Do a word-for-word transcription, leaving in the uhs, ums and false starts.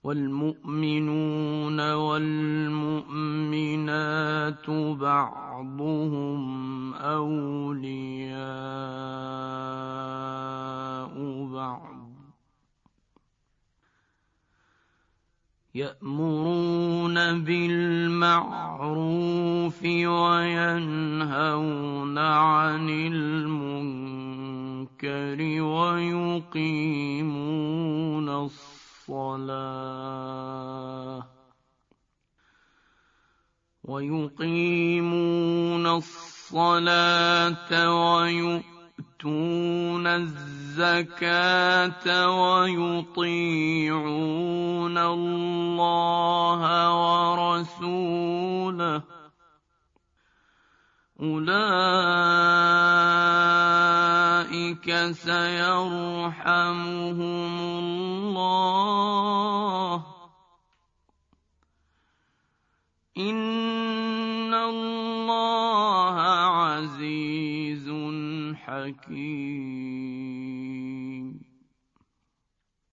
والمؤمنون والمؤمنات بعضهم أولياء بعض يأمرون بالمعروف وينهون عن المنكر ويقيمون الصلاة ويقيمون الصلاة ويؤتون الزكاة ويطيعون الله ورسوله أولئك سيرحمهم الله إن الله عزيز حكيم.